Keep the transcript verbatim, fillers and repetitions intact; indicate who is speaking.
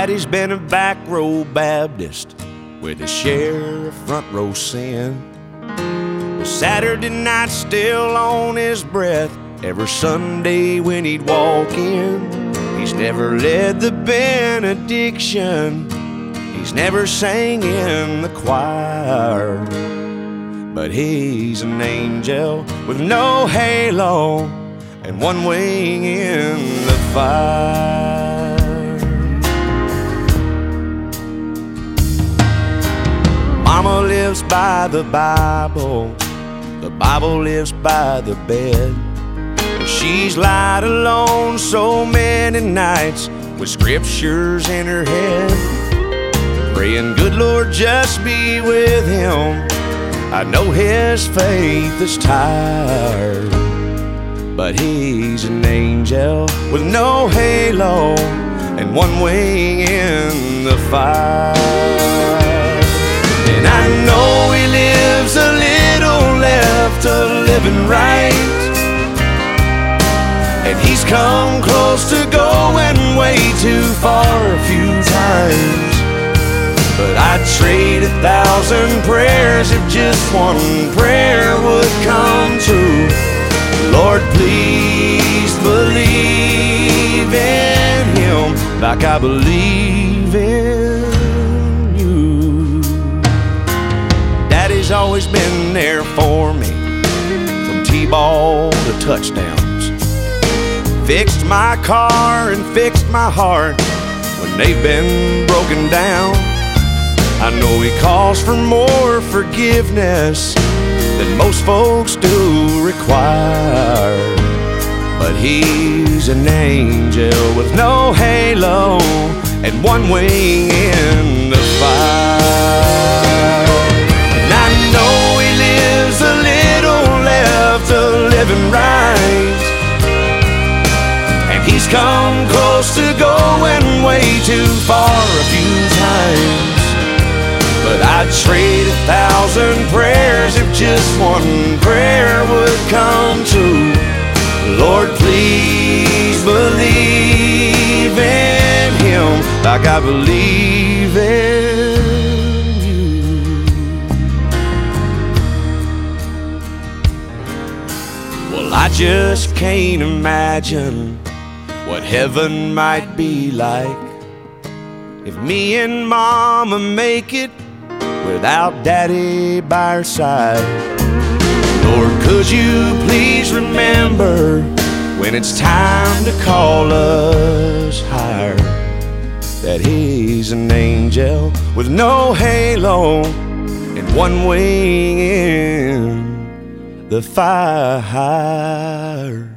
Speaker 1: Daddy's been a back row Baptist with a share of front row sin. But Saturday night still on his breath every Sunday when he'd walk in. He's never led the benediction, he's never sang in the choir, but he's an angel with no halo and one wing in the fire. Mama lives by the Bible, the Bible lives by the bed. She's lied alone so many nights with scriptures in her head, praying, good Lord, just be with him. I know his faith is tired, but he's an angel with no halo and one wing in the fire. And I know he lives a little left of living right, and he's come close to going way too far a few times. But I'd trade a thousand prayers if just one prayer would come true. Lord, please believe in him like I believe in you. Daddy's always been there for me, from T-ball to touchdowns. Fixed my car and fixed my heart when they've been broken down. I know he calls for more forgiveness than most folks do require, but he's an angel with no halo and one wing in the fire. And I know he lives a little left of living right, he's come close to going way too far a few times. But I'd trade a thousand prayers if just one prayer would come true. Lord, please believe in him like I believe in you. Well, I just can't imagine what heaven might be like if me and Mama make it without Daddy by her side. Lord, could you please remember when it's time to call us higher, that he's an angel with no halo and one wing in the fire.